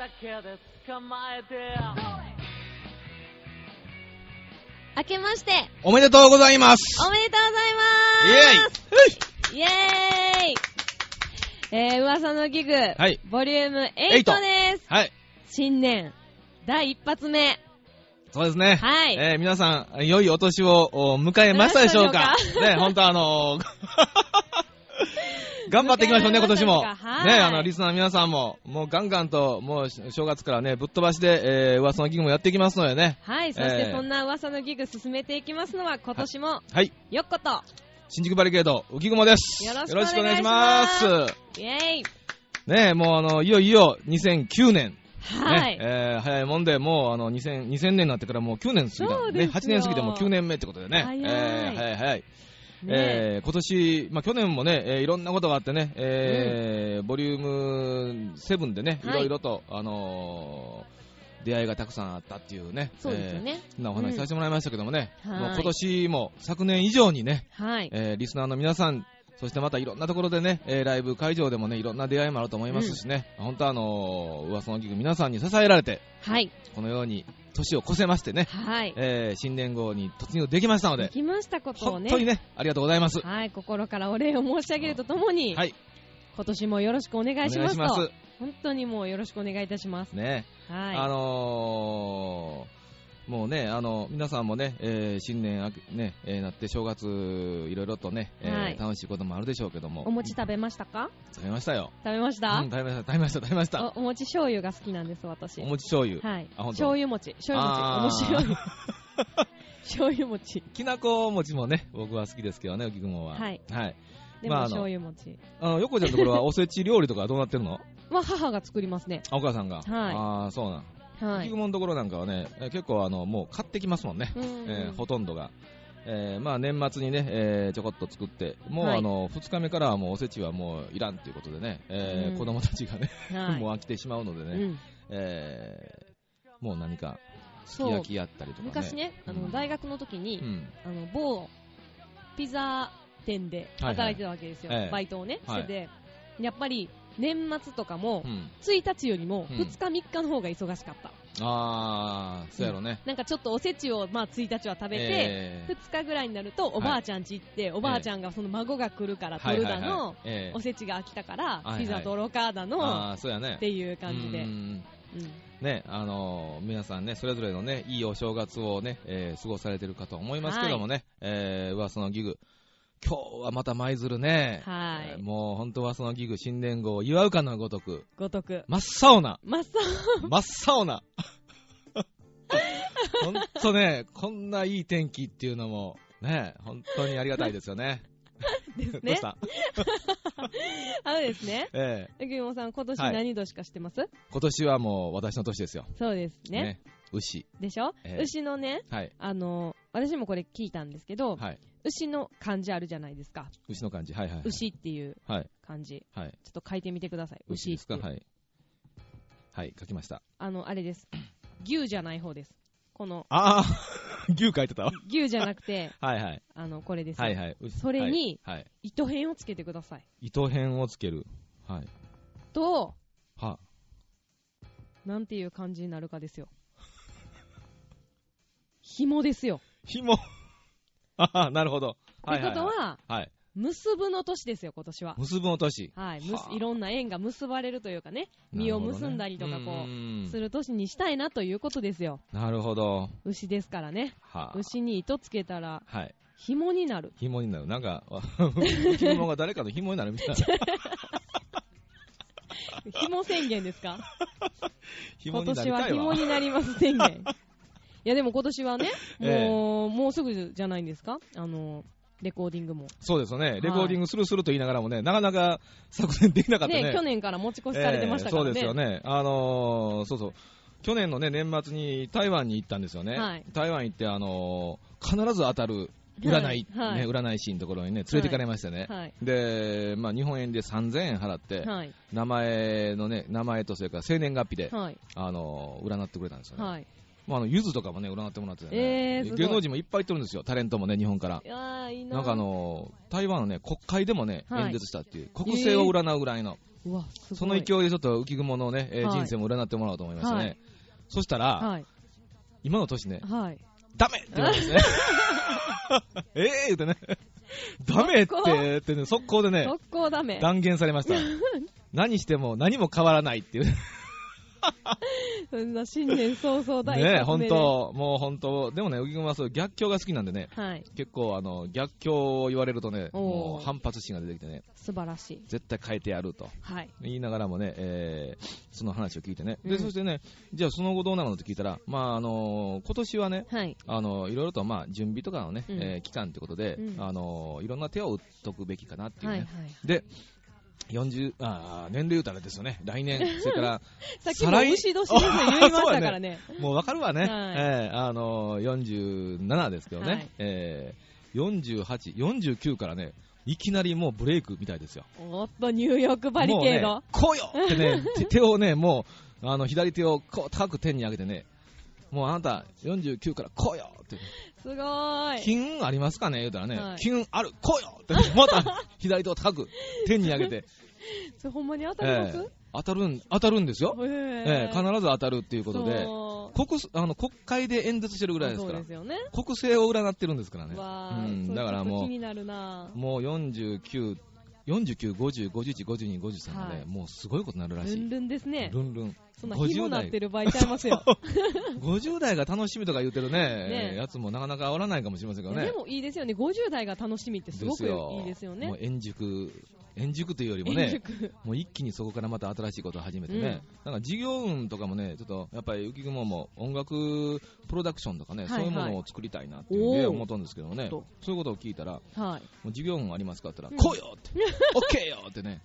明けましておめでとうございます。 おめでとうございます。イエーイ。噂のギグ、はい、ボリューム8です。はい。新年第一発目。 そうですね。 はい。 皆さん良いお年を迎えましたでしょうか。ね、本当頑張っていきましょうね、今年も。ね、リスナーの皆さんも、もうガンガンと、もう正月からね、ぶっ飛ばしで、噂のギグもやっていきますのでね。 はい、そしてそんな噂のギグ進めていきますのは、今年も、 はい。 よっこと、 新宿バリケード、浮雲です。 よろしくお願いします。イェーイ。 ね、もういよいよ2009年。 はい。 ね、早いもんで、もう2000年になってからもう9年過ぎた。ね、8年過ぎてもう9年目ってことでね。早い。今年、去年もね、いろんなことがあってね、ボリューム7でね、いろいろと、出会いがたくさんあったっていうね、 そうですよね。 そんなお話させてもらいましたけどもね、もう今年も昨年以上にね、リスナーの皆さん、そしてまたいろんなところでね、ライブ会場でもね、いろんな出会いもあると思いますしね、本当噂のギグ皆さんに支えられて、このように年を越せましてね、新年号に突入できましたので、 できましたことをね、 本当にね、ありがとうございます。 はい、心からお礼を申し上げるとともに、今年もよろしくお願いしますと、本当にもうよろしくお願いいたします。 ね、もうね、皆さんもね、新年ね、なって正月いろいろとね、楽しいこともあるでしょうけども。 お餅食べましたか？ 食べましたよ。 食べました？ 食べました。 お餅醤油が好きなんです、私。 お餅醤油。 はい。醤油餅。面白い。醤油餅。 きなこ餅もね、僕は好きですけどね、浮雲は。 はい。でも醤油餅。 横ちゃんのところはおせち料理とかどうなってるの？ 母が作りますね。 お母さんが。 はい。 そうなん。浮雲のところなんかはね、結構もう買ってきますもんね。ほとんどが。年末にね、ちょこっと作って、もう2日目からはもうおせちはもういらんということでね、子供たちがね、もう飽きてしまうのでね、もう何かすき焼きやったりとかね。 昔ね、大学の時に、某ピザ店で働いてたわけですよ。バイトをね、してて、やっぱり年末とかも、1日よりも2日3日の方が忙しかった。 そうやろね。 なんかちょっとおせちを1日は食べて、2日ぐらいになるとおばあちゃん家行って、おばあちゃんがその孫が来るから取るだの、おせちが飽きたからピザ取ろうかだの、っていう感じで。ね、皆さんね、それぞれのね、いいお正月をね、過ごされてるかと思いますけどもね、噂のギグ。今日はまた舞鶴ね。もう本当はそのギグ新年号を祝うかのごとく。真っ青な。本当ね、こんないい天気っていうのもね、本当にありがたいですよね。 ですね。 どうした？ ですね。浮雲さん、今年何年か知ってます？ 今年はもう私の年ですよ。 そうですね。 牛。 でしょ？牛のね、私もこれ聞いたんですけど、牛の漢字あるじゃないですか。 牛の漢字、 牛っていう漢字。ちょっと書いてみてください。 牛ですか？はい、書きました。 あれです。牛じゃない方です。この。 牛書いてたわ。 牛じゃなくて、これですよ。それに、糸辺をつけてください。 糸辺をつける。 と、なんていう漢字になるかですよ。紐ですよ。 紐。なるほど。 ってことは、結ぶの年ですよ、今年は。 結ぶの年。 いろんな縁が結ばれるというかね、実を結んだりとかする年にしたいなということですよ。 なるほど。 牛ですからね。牛に糸つけたら、紐になる。 なんか、紐が誰かの紐になるみたいな。 紐宣言ですか？今年は紐になります宣言。いやでも今年はね、もうすぐじゃないんですか？レコーディングも。そうですよね。 レコーディングすると言いながらもね、なかなか昨年できなかったね。 去年から持ち越しされてましたからね。 そうですよね。去年のね、年末に台湾に行ったんですよね。台湾行って、必ず当たる占い師のところにね、連れて行かれましてね。で、日本円で3000円払って、名前とそれから生年月日で、占ってくれたんですよね。ゆずとかもね、占ってもらってて、芸能人もいっぱい行ってるんですよ、タレントもね、日本から。なんか台湾のね、国会でもね、演説したっていう、国政を占うぐらいの。 うわ、すごい。 その勢いでちょっと浮雲のね、人生も占ってもらおうと思いましたね。はい、そしたら、はい、今の年ね、はい、ダメって言うんですね。言うてね、ダメってね、速攻でね、断言されました。何しても何も変わらないっていう。 そんな新年早々大発明ね、本当もう本当でもね、浮雲はそう逆境が好きなんでね、はい、結構逆境を言われるとね、もう反発心が出てきてね、 素晴らしい。 絶対変えてやると、はい、言いながらもね、その話を聞いてね、でそしてね、じゃあその後どうなるのって聞いたら、まあ今年はね、はい、いろいろとまあ準備とかのね、期間ということで、いろんな手を打っとくべきかなっていうね、はいはい、で年齢言うたらですよね、来年、それからさっきも牛年です言いましたからね。 もうわかるわね、47ですけどね、はい、48、49からね、いきなりもうブレイクみたいですよ。 おっと、ニューヨークバリケード。 こうよってね、手をね、もう左手をこう高く天に上げてね、もうあなた49からこうよって。 すごーい。 金運ありますかね言うたらね、はい、金運ある、こうよってまた左手を高く天に上げて。 それほんまに当たるの？ 当たるんですよ。必ず当たるっていうことで、国会で演説してるぐらいですから。そうですよね。国政を占ってるんですからね。だからもう気になるな。 もう49、50、51、52、53がね、もうすごいことになるらしい。 ルンルンですね。 ルンルン。 そんな日もなってる場合ちゃいますよ。 50代が楽しみとか言ってるね、やつもなかなかおらないかもしれませんけどね。 でもいいですよね、50代が楽しみってすごくいいですよね。 もう円熟というよりもね、もう一気にそこからまた新しいことを始めてね、なんか事業運とかもね、ちょっとやっぱり浮雲も音楽プロダクションとかね、そういうものを作りたいなっていうね、思ったんですけどね、そういうことを聞いたら、もう事業運ありますかって言ったら、こうよって、オッケーよってね。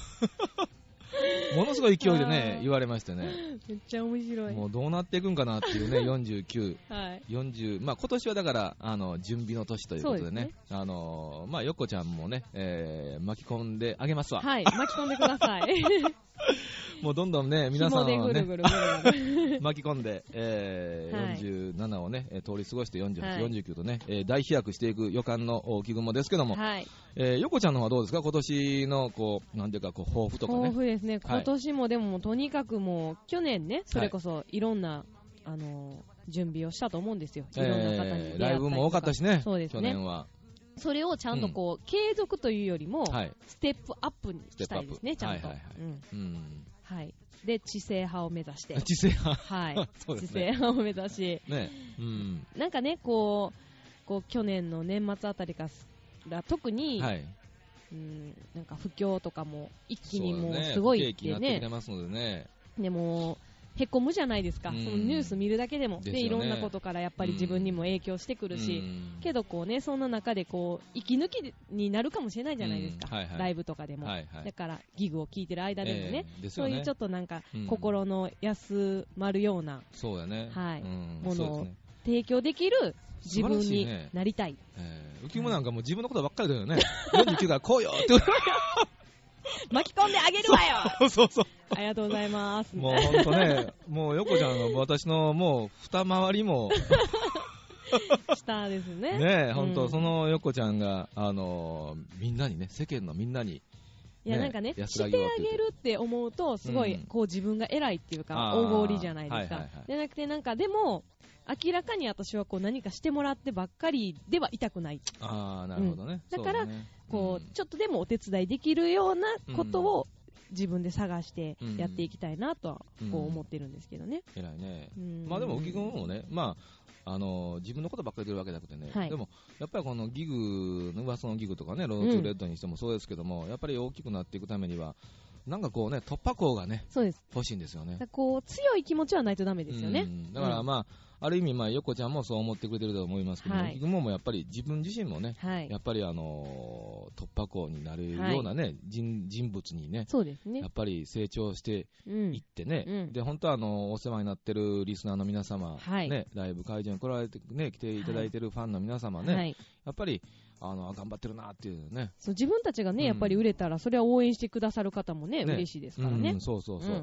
ものすごい勢いでね言われましてね、 めっちゃ面白い。 もうどうなっていくんかなっていうね、49、はい、40、まあ今年はだから準備の年ということでね、まあよっこちゃんもね、巻き込んであげますわ。 はい、巻き込んでください。 もうどんどんね、皆さんをね、 ぐるぐる巻き込んで、47をね、通り過ごして48、49とね、大飛躍していく予感の浮雲ですけども、よこちゃんの方はどうですか、今年のこう、なんていうか、こう、抱負とかね。 抱負ですね、今年もでもとにかくもう、去年ね、それこそいろんな、準備をしたと思うんですよ。いろんな方に出会ったりとか。 ライブも多かったしね、 そうですね、 去年は。 それをちゃんとこう、継続というよりも、ステップアップにしたいですね、ちゃんと。はい。で、知性派を目指して。 知性派はい。知性派を目指し。ね。なんかね、こう、去年の年末あたりから特に、なんか不況とかも一気にもうすごいってね。でも、へこむじゃないですか、そのニュース見るだけでも、でいろんなことからやっぱり自分にも影響してくるし、けどこうね、そんな中でこう息抜きになるかもしれないじゃないですか、ライブとかでも、だからギグを聴いてる間でもね、そういうちょっとなんか心の休まるようなものを提供できる自分になりたい。 浮雲なんかもう自分のことばっかりだよね。49からこうよって巻き込んであげるわよ。 そうそう。 ありがとうございます。 もう本当ね、もう横ちゃんの私のもう二回りも下ですね。 ね、本当その横ちゃんがみんなにね、世間のみんなに。 いやなんかね、してあげるって思うとすごいこう自分が偉いっていうか大ごりじゃないですか。じゃなくてなんかでも明らかに私はこう何かしてもらってばっかりではいたくない。 ああ、なるほどね。 だからこうちょっとでもお手伝いできるようなことを自分で探してやっていきたいなとはこう思ってるんですけどね。 偉いね。まあでも浮雲もね、まあ自分のことばっかり言ってるわけじゃなくてね、でもやっぱりこのギグ、噂のギグとかね、ロードトゥレッドにしてもそうですけども、やっぱり大きくなっていくためにはなんかこうね、突破口がね、欲しいんですよね。 こう強い気持ちはないとダメですよね。 だからまあある意味、まあ、横ちゃんもそう思ってくれてると思いますけど、浮雲もやっぱり自分自身もね、やっぱり突破口になるようなね、人物にね、やっぱり成長していってね、で、本当はお世話になってるリスナーの皆様、ね、ライブ会場に来られてね、来ていただいてるファンの皆様ね、やっぱり、頑張ってるなっていうね。 自分たちがね、やっぱり売れたら、それは応援してくださる方もね、嬉しいですからね。 そうそうそう。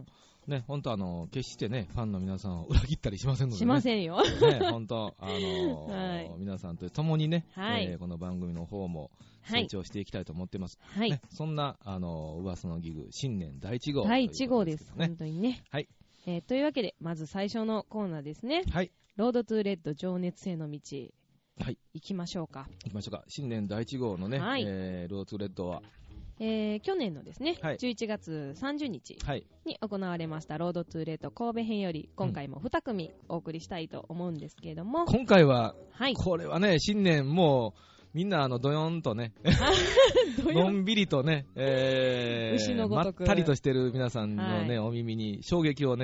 ね、本当決してね、ファンの皆さんを裏切ったりしませんので、ね。 しませんよ。 ね、本当皆さんと共にね、この番組の方も成長していきたいと思ってます。はい。ね、そんな、噂のギグ、新年第1号。 第1号です。本当にね。はい。というわけで、まず最初のコーナーですね。はい。ロードトゥーレッド情熱への道。はい。行きましょうか。 新年第1号のね、はい、ロードトゥーレッドは、 去年のですね、はい、11月30日に行われましたロードトゥーレッド神戸編より今回も2組お送りしたいと思うんですけれども、 今回は、はい、これはね、新年もうみんなドヨンとねのんびりとね、 牛のごとくまったりとしてる皆さんのね、はい、お耳に衝撃を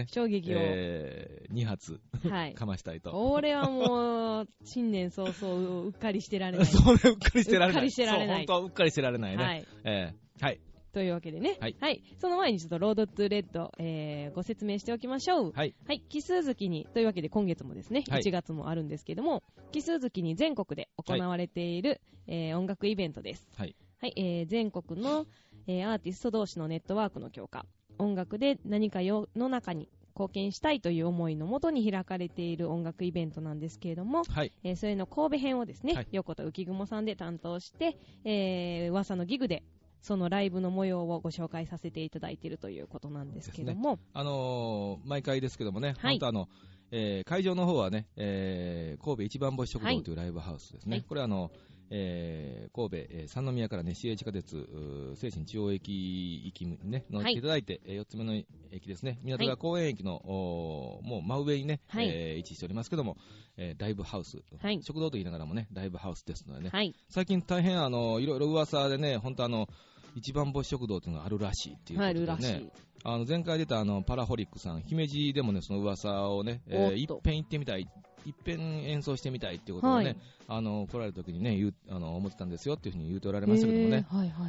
2発、はい、かましたいと。 これはもう新年早々うっかりしてられない。 そうね、うっかりしてられない。 本当はうっかりしてられないね。はい。はい。 というわけでね、はい、はい、その前にちょっとロードトゥーレッド、ご説明しておきましょう。はい、はい、奇数月にというわけで今月もですね、1月もあるんですけども、奇数月に全国で行われている、音楽イベントです。はい、はい、全国の、アーティスト同士のネットワークの強化、音楽で何か世の中に貢献したいという思いのもとに開かれている音楽イベントなんですけれども、はい、それの神戸編をですね、はい、横田浮雲さんで担当して、噂のギグでそのライブの模様をご紹介させていただいているということなんですけども、 ね、毎回ですけどもね、はい、本当会場の方はね、神戸一番星食堂というライブハウスですね。はい、これは神戸、三宮からね、市営地下鉄精神中央駅行きにね、乗っていただいて、4つ目の駅ですね、港川公園駅の、もう真上にね、はい、位置しておりますけども、ライブハウス、はい、食堂と言いながらもね、ライブハウスですのでね、はい、最近大変いろいろ噂でね、本当一番星食堂というのがあるらしいっていうことでね、あるらしい。前回出たパラホリックさん、姫路でもね、その噂をね、いっぺん行ってみたい、いっぺん演奏してみたいっていうことをね、はい、来られるときにね、思ってたんですよっていうふうに言うておられましたけどもね、はいはい、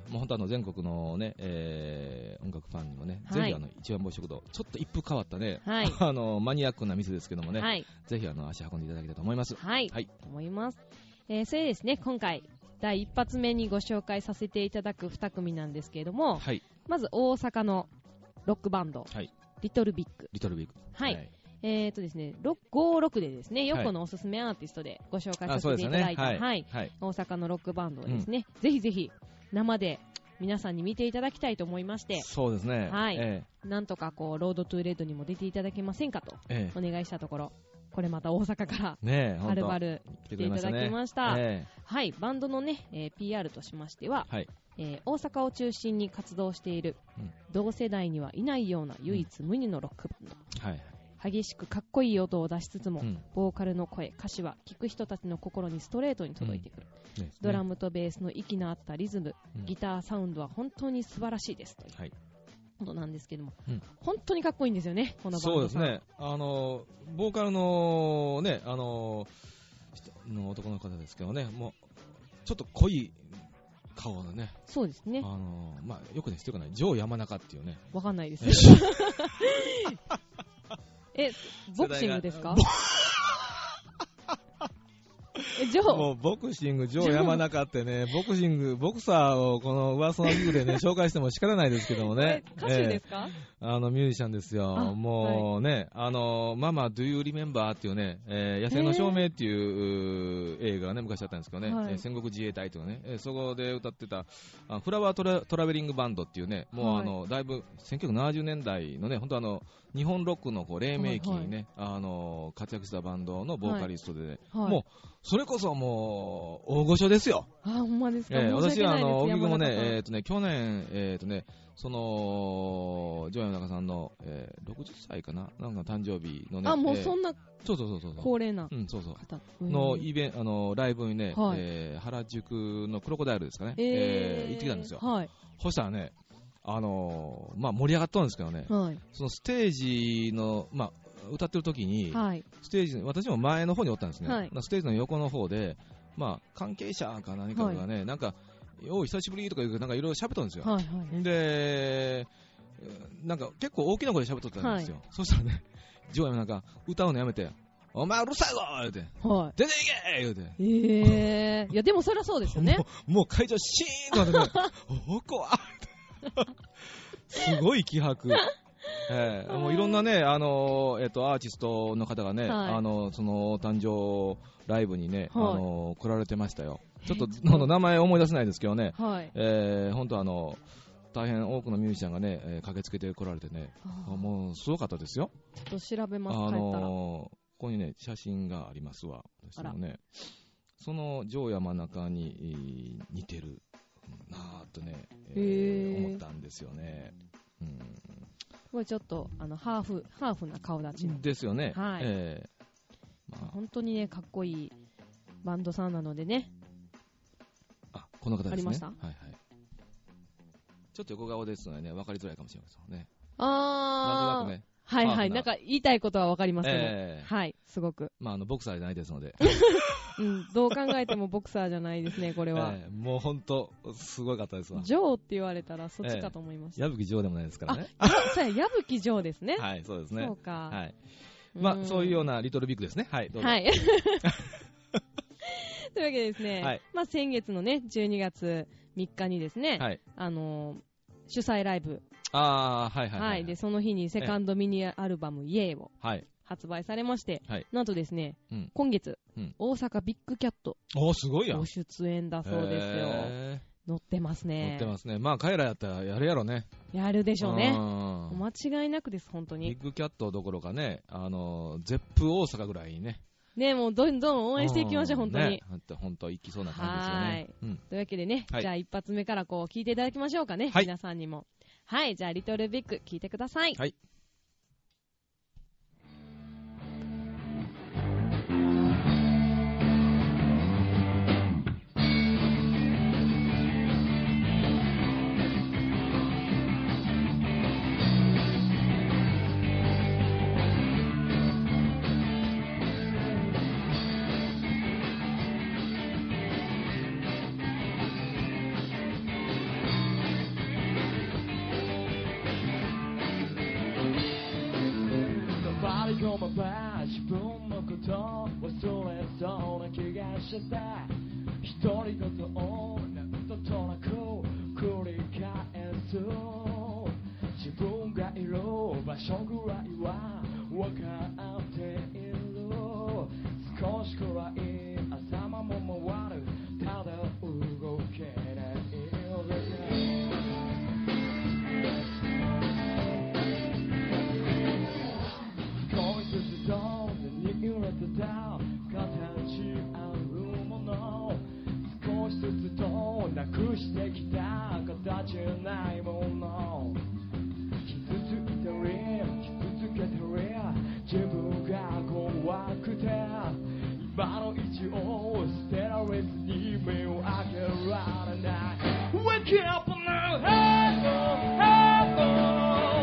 もう本当全国のね、音楽ファンにもね、はい、ぜひ一番星食堂、ちょっと一風変わったね、はい、マニアックな店ですけどもね、はい、ぜひ足運んでいただけたらと思います。 はい、はい、思います。それですね、今回、第一発目にご紹介させていただく2組なんですけれども、はい、まず大阪のロックバンド、はい、リトルビッグ。はい。はい、ですね、56でですね、横のおすすめアーティストでご紹介させていただいた、はいはいはい、大阪のロックバンドをですね、ぜひぜひ生で皆さんに見ていただきたいと思いまして、 そうですね。 はい。なんとかロードトゥーレッドにも出ていただけませんかとお願いしたところ、これまた大阪からはるばる来ていただきました。はい、バンドのね、PR としましては、はい、大阪を中心に活動している、同世代にはいないような唯一無二のロックバンド。はい、激しくかっこいい音を出しつつも、ボーカルの声、歌詞は聴く人たちの心にストレートに届いてくる。ドラムとベースの息の合ったリズム、ギターサウンドは本当に素晴らしいですという。はい、ことなんですけども、本当にかっこいいんですよね、このバンドさん。そうですね、 ボーカルのね、の男の方ですけどね、もうちょっと濃い顔のね、 そうですね、 まあ、よくね、知ってるかな、ジョー山中っていうね、 わかんないですボクシングですか？ もうボクシング、ジョー山中ってね、ボクサーをこの噂のギグでね、紹介しても仕方ないですけどもね。 歌手ですか？ ミュージシャンですよ。もうね、ママ、Do You Remember っていうね、野生の証明っていう映画がね、昔あったんですけどね、はい、戦国自衛隊というね、そこで歌ってた、フラワートラベリングバンドっていうね、もうはい、だいぶ1970年代のね、本当日本ロックの黎明期にね、はいはい、活躍したバンドのボーカリストでね、はい、もう、それこそもう、大御所ですよ。 ほんまですか。 私は、荻窪もね、去年、その、ジョー山中さんの、60歳かななんか誕生日のね。 もうそんな、 そう。 高齢な。 そうそう。のライブにね、はい、原宿のクロコダイルですかね。行ってきたんですよ。はい。そしたらね、まあ、盛り上がったんですけどね、はい、そのステージの、まあ、歌ってる時に、はい、ステージ、私も前の方におったんですね、はい、ステージの横の方で、まあ、関係者か何かがね、はい、なんか、久しぶりとか言うなんかいろいろ喋ったんですよ、はいはい、で、なんか結構大きな声で喋っとったんですよ、はい、そしたらね、ジョーなんか歌うのやめて、お前うるさいぞ言うて、はい、出ていけ言うて、 いやでもそりゃそうですよね、 もう会場シーンとなってね、怖っすごい気迫。 もういろんなね、アーティストの方がね、 はい、 その誕生ライブにね、はい、来られてましたよ。ちょっと名前思い出せないですけどね、はい、本当大変多くのミュージシャンがね、駆けつけて来られてね、もうすごかったですよ。 ちょっと調べます、帰ったら。 ここにね、写真がありますわ。私もね、その城山中に似てるなぁとね、思ったんですよね。 これちょっとハーフな顔立ちのですよね。 はい。本当にね、かっこいいバンドさんなのでね。 あ、この方ですね。 ありました。 はいはい。ちょっと横顔ですのでね、分かりづらいかもしれませんね。 なんとなくね。はいはい。なんか言いたいことは分かりますね。はい、すごく。 ボクサーじゃないですので。 どう考えてもボクサーじゃないですね、これは。 もう本当、すごかったですわ。 ジョーって言われたらそっちかと思いました。 矢吹ジョーでもないですからね。 そうや、矢吹ジョーですね。 はい、そうですね。 そうか。 はい。そういうようなリトルビッグですね。はい、どうぞ。はい。 というわけでですね、先月のね、12月3日にですね、主催ライブ。はい。で、その日にセカンドミニアルバム、イエーを発売されまして、なんとですね、今月、大阪ビッグキャット。 すごいやん。 ご出演だそうですよ。乗ってますね。 乗ってますね。彼らやったらやるやろね。 やるでしょうね。間違いなくです、本当に。 ビッグキャットどころかね、ゼップ大阪ぐらいにね。 ね、もうどんどん応援していきましょう、本当に。 本当、いきそうな感じですよね。 というわけでね、じゃあ一発目から聞いていただきましょうかね、皆さんにも。はい、じゃあリトルビッグ聞いてください。 はい。自分のこと忘れそうな気がして独り言を何となく繰り返す自分がいる場所ぐらいは分かっている少しくらい頭も回るただ動けない形あるもの少しずつとなくしてきた形ないもの傷ついたり傷つけたり自分が怖くて今の位置を捨てられずに目を開けられない Wake up now hello hello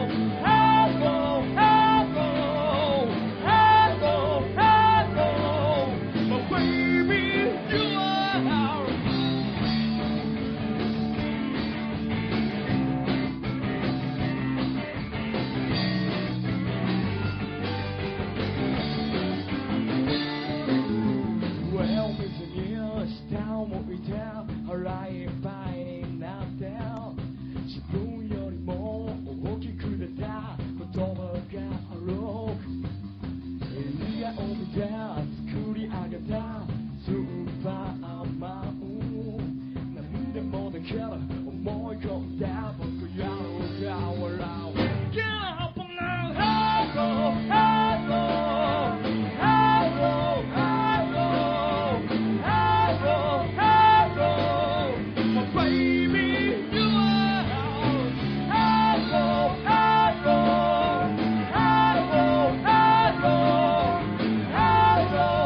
腹いっぱいになって自分よりも大きく出た言葉があるエリアを見て作り上げたスーパーマン何でもできる思い込んだ僕やろうが笑う Get up now hello hello hello hello hello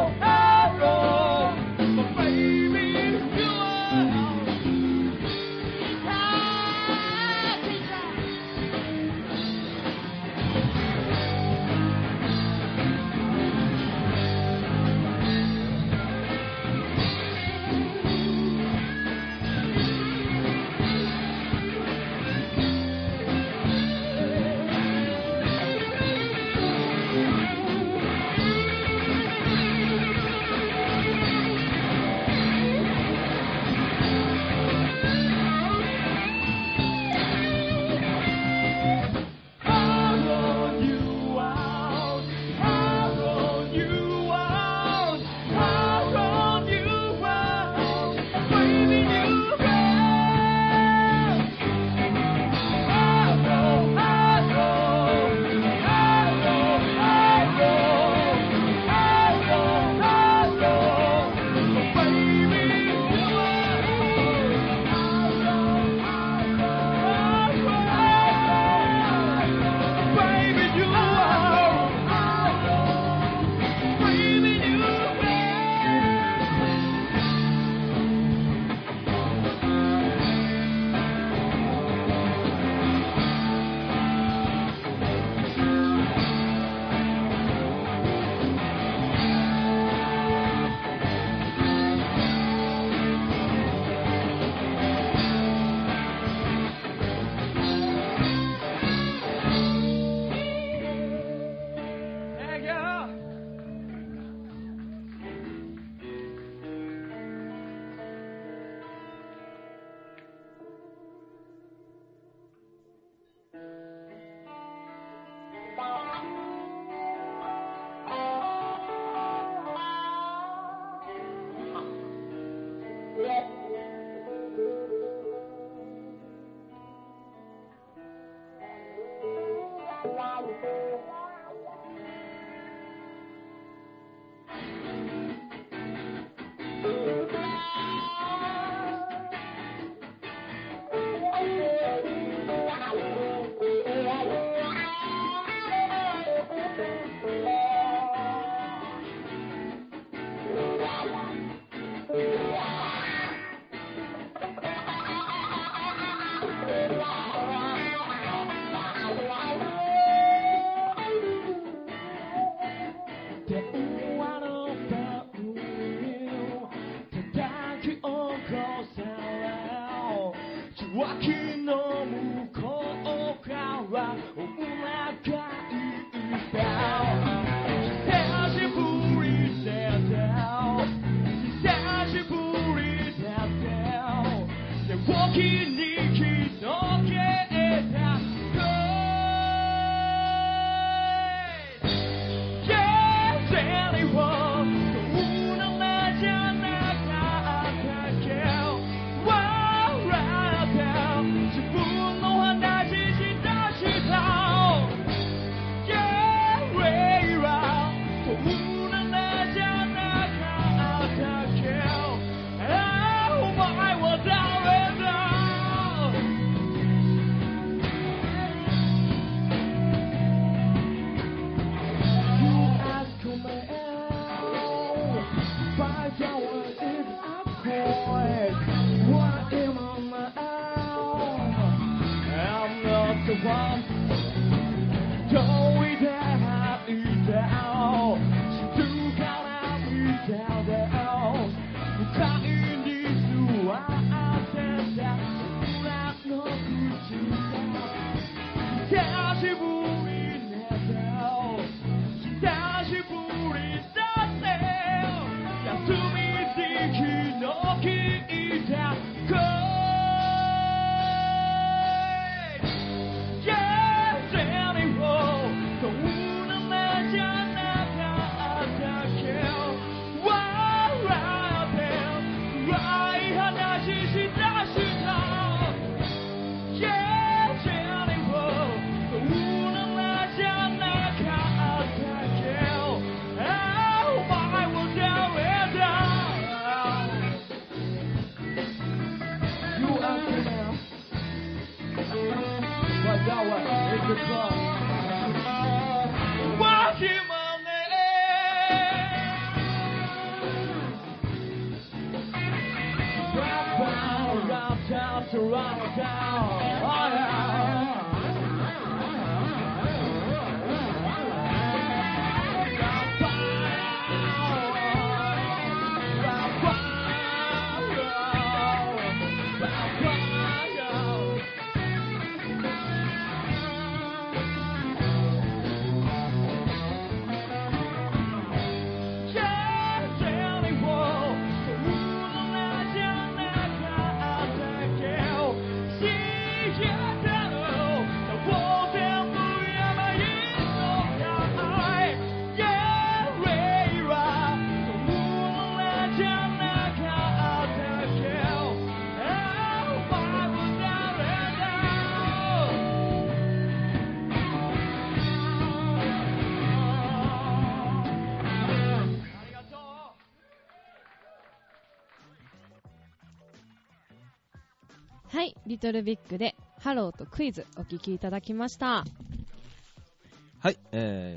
はい、リトルビッグでハローとクイズお聞きいただきました。 はい、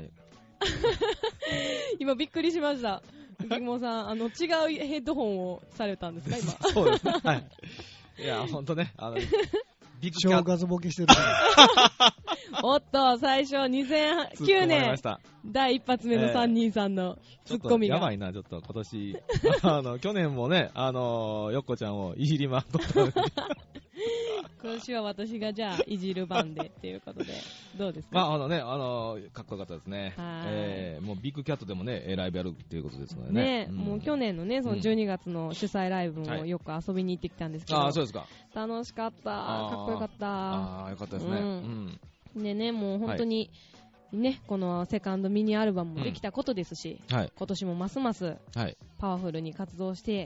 今びっくりしました。ギモさん、違うヘッドホンをされたんですか今。 そうですね。はい。いや本当ね、 ビッグ正月ボケしてる。 おっと、最初2009年第一発目の3人さんのツッコミが、 やばいな、ちょっと今年去年もね、よっこちゃんをいじりまくったのに今週は私がじゃあいじる番でっていうことでどうですか。 まあかっこよかったですね。もうビッグキャットでもねライブやるっていうことですのでね。 もう去年のねその12月の主催ライブもよく遊びに行ってきたんですけど、 そうですか。 楽しかった。かっこよかった。 よかったですね。 でね、もう本当にね、このセカンドミニアルバムもできたことですし、今年もますますパワフルに活動して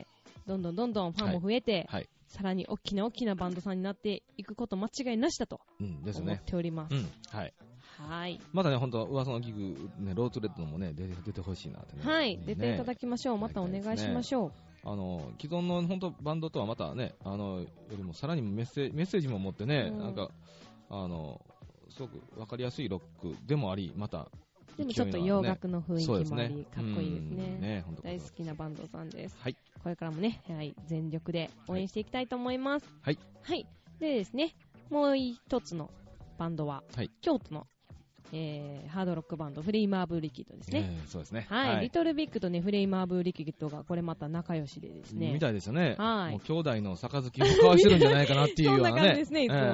どんどんファンも増えて、さらに大きなバンドさんになっていくこと間違いなしだと思っております。はい。 まだね、本当噂のギグ、ね、ロートレッドもね、出てほしいなってね。 はい、出ていただきましょう。またお願いしましょう。 既存の本当バンドとはまたね、よりもさらにメッセージも持ってね、なんか、すごくわかりやすいロックでもあり、また、 でもちょっと洋楽の雰囲気もあり、かっこいいですね。大好きなバンドさんです。はい。これからもね、全力で応援していきたいと思います。はい。はい。でですね、もう一つのバンドは、京都のハードロックバンドフレイマーブーリキッドですね。 そうですね。 はい。リトルビッグとね、フレイマーブーリキッドがこれまた仲良しでですね。 みたいですよね。はい。もう兄弟の杯を交わしてるんじゃないかなっていうようなね。 そんな感じですね、いつも。うん。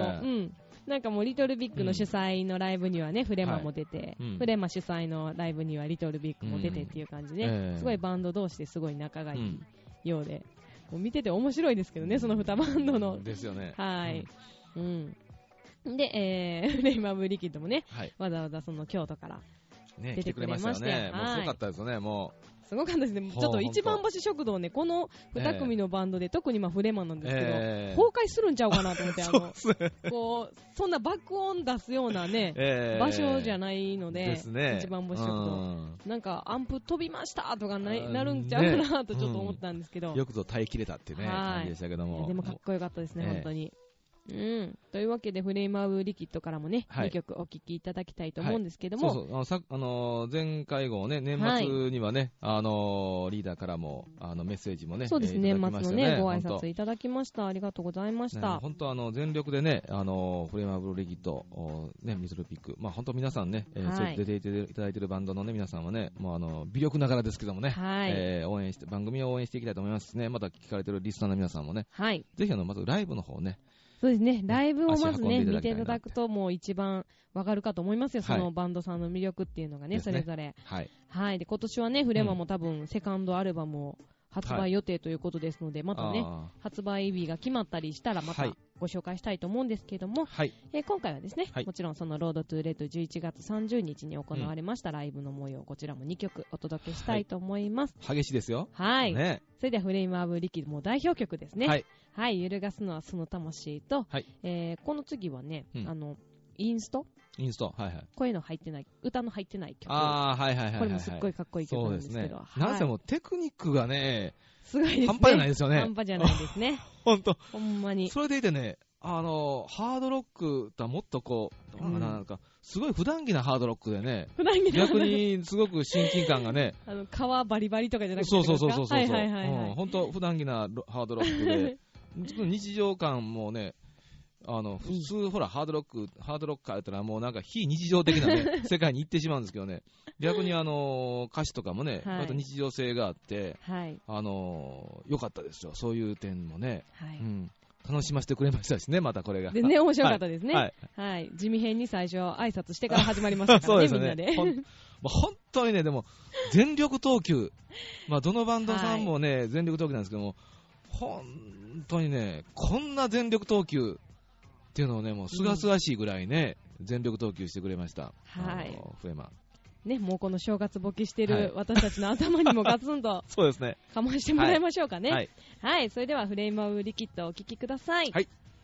なんかもうリトルビッグの主催のライブにはね、フレマも出て、フレマ主催のライブにはリトルビッグも出てっていう感じで、すごいバンド同士ですごい仲がいいようで、もう見てて面白いですけどね、その2バンドの。 ですよね。 はい。うん。で、フレイマーブリキッドもね、わざわざその京都から出てくれまして、 もうすごかったですよね、もう。 すごかったですね。ちょっと一番星食堂ね、この2組のバンドで、特にフレマなんですけど、崩壊するんちゃうかなと思って、そんな爆音出すようなね、場所じゃないので、一番星食堂。なんか、アンプ飛びましたとかなるんちゃうかなとちょっと思ったんですけど。 よくぞ耐えきれたっていうね、感じでしたけども。 でもかっこよかったですね、本当に。うん、というわけでフレイマーブリキッドからもね、2曲お聴きいただきたいと思うんですけども、 前回号ね、年末にはね、リーダーからもメッセージもね、 そうですね、年末のね、ご挨拶いただきました。ありがとうございました。 本当全力でね、フレイマーブリキッド、ね、ミズルピック、まあ本当皆さんね、出ていただいているバンドのね、皆さんはね、もう微力ながらですけどもね、応援して、番組を応援していきたいと思いますね。また聞かれているリスナーの皆さんもね、ぜひまずライブの方ね、 そうですね、ライブをまずね、見ていただくと、もう一番わかるかと思いますよ、そのバンドさんの魅力っていうのがね、それぞれ。はい。で、今年はね、フレマも多分、セカンドアルバムを発売予定ということですので、またね、発売日が決まったりしたら、またご紹介したいと思うんですけれども、今回はですね、もちろんそのロードトゥーレッド11月30日に行われましたライブの模様、こちらも2曲お届けしたいと思います。 激しいですよ。 はい。それではフレイマーブリキッドも代表曲ですね。はい。揺るがすのはその魂と、この次はね、インスト、声の入ってない、歌の入ってない曲。これもすっごいかっこいい曲なんですけど。 なんせもうテクニックがね、 すごいですね。 半端じゃないですよね。 半端じゃないですね。 本当。 ほんまに。 それでいてね、ハードロックとはもっとこう、なんか、すごい普段着なハードロックでね、逆にすごく親近感がね、 皮バリバリとかじゃなくて、 そう。本当普段着なハードロックで、日常感もね、普通、ほら、ハードロックやったらもうなんか非日常的なね、世界に行ってしまうんですけどね、逆に歌詞とかもね、また日常性があって、良かったですよ、そういう点もね。楽しませてくれましたしね、またこれが。 でね、面白かったですね。はい。地味編に最初挨拶してから始まりましたからね、みんなで。 本当にね、でも、全力投球。まあ、どのバンドさんもね、全力投球なんですけども、本当にね、こんな全力投球っていうのをね、もう、すがすがしいぐらいね、全力投球してくれました。 はい。 フレマ。 ね、もうこの正月ボケしてる私たちの頭にもガツンとそうですね。 かましてもらいましょうかね。はい。それではフレイマーブリキッドをお聴きください。はい。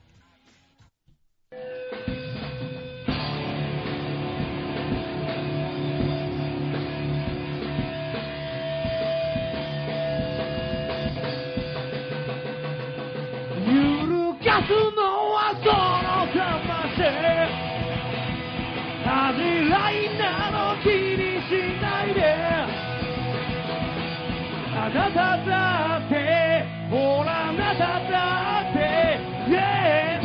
揺るがすのはその魂、恥じらいなの気にしないで、あなただってほらあなただって、yeah!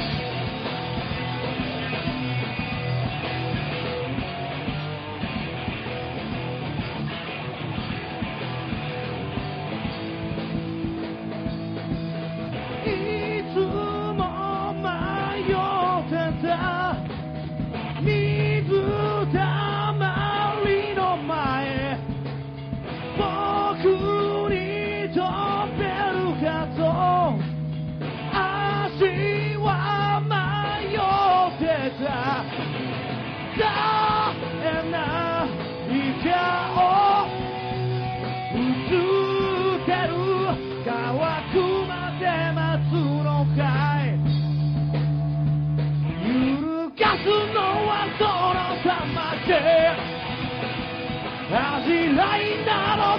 いつも迷ってた水たまりの前、僕に飛べるかと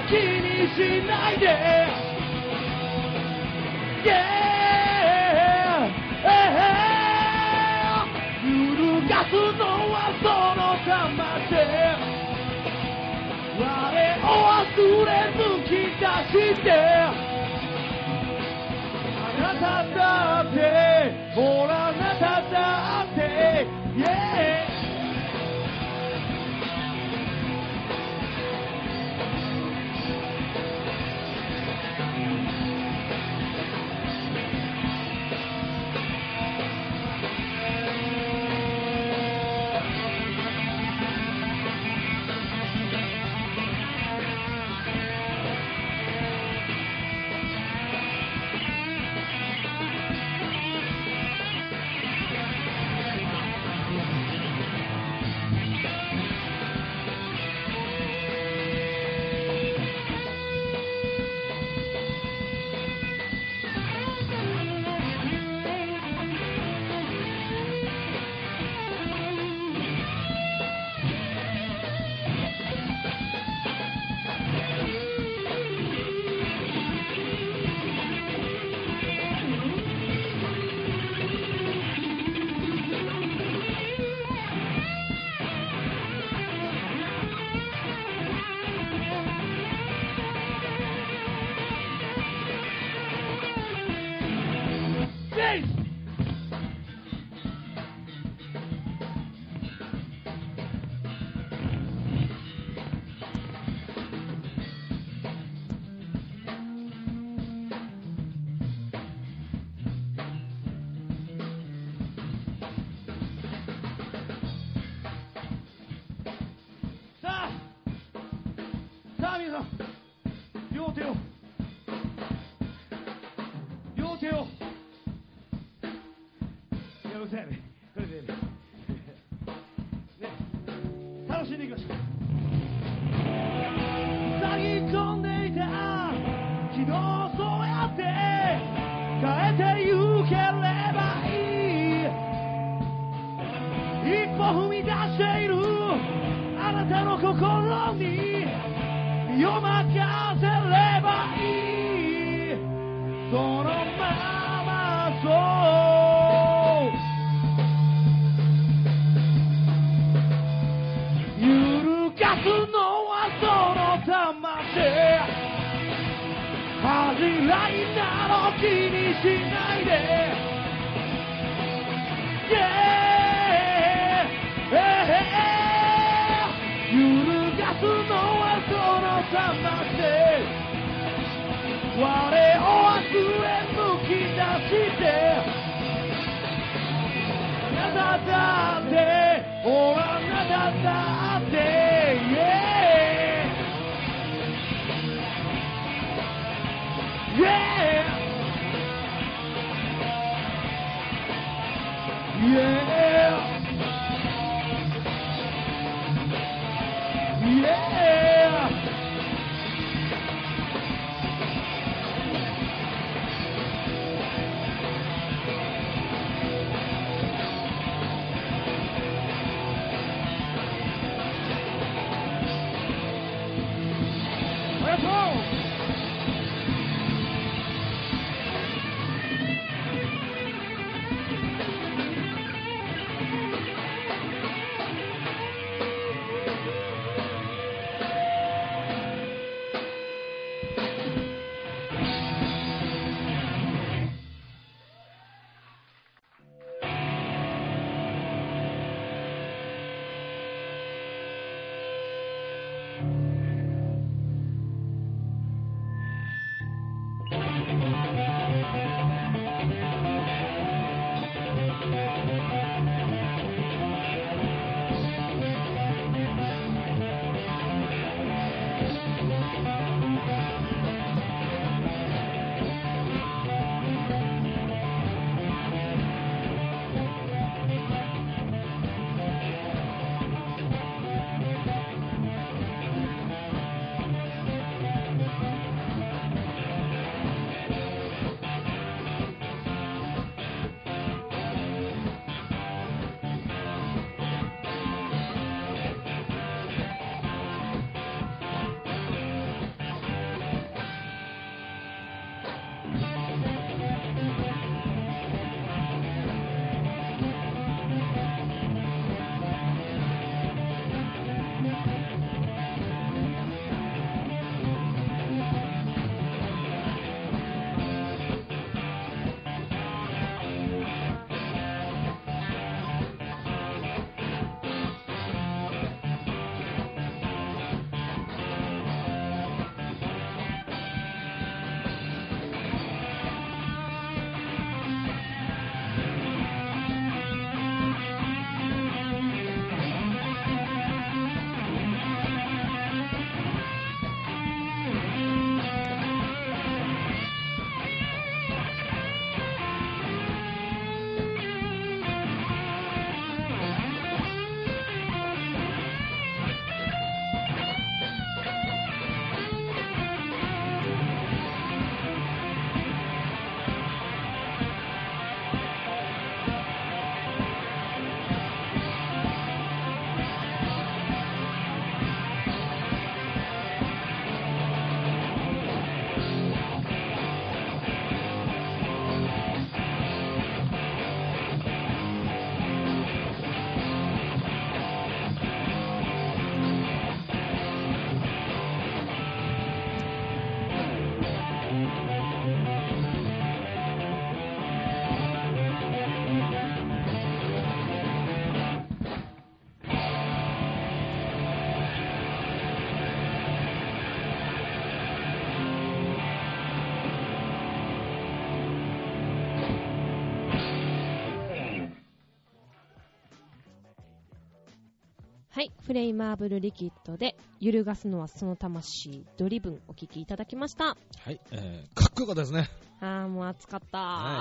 気にしないで、揺るがすのはその魂、我を忘れ抜き出して、あなただってほらあなただって、さあ皆さん、両手をいやうるさいね、これでね楽しんでいきましょう。塞ぎ込んでいた昨日そうやって変えてゆければいい、一歩踏み出しているあなたの心に身を任せればいい、そのままそう揺るがすのはその魂、恥じらいなの気にしないで、揺るがすのはその魂、我を忘れ抜き出して、あなただってほらあなただって、 はい、フレイマーブルリキッドで揺るがすのはその魂ドリブンお聴きいただきました。 はい、かっこよかったですね。 もう暑かった、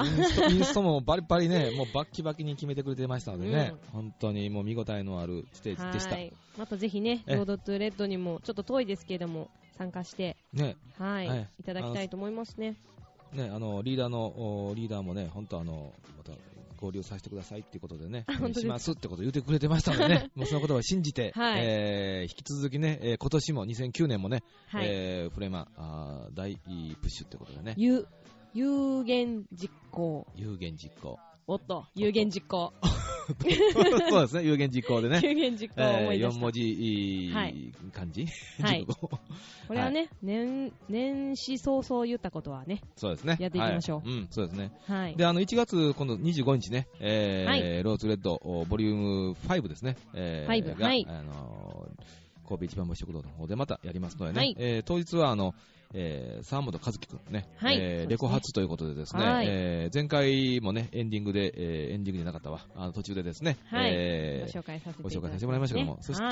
インストもバリバリね、もうバッキバキに決めてくれてましたのでね、本当にもう見応えのあるステージでした。 またぜひね、ロードトゥレッドにもちょっと遠いですけれども参加して、ね、いただきたいと思いますね。 ね、リーダーもね、本当また合流させてくださいっていうことでね、しますってことを言ってくれてましたのでね、もうそのことを信じて、引き続きね、今年も2009年もね、フレーマー大プッシュってことでね。 有言実行。おっと、有言実行。 そうですね、有言実行でね。 有言実行を思い出した。 4文字漢字。 はい。これはね、年始早々言ったことはね、 そうですね。 やっていきましょう。そうですね。 はい。 で、1月、今度25日ね、ローズレッド、ボリューム5ですね。5。神戸一番星食堂の方でまたやりますのでね。当日は沢本和樹くんね、レコ発ということでですね、前回もね、エンディングじゃなかったわ、途中でですね、ご紹介させてもらいましたけども、そして、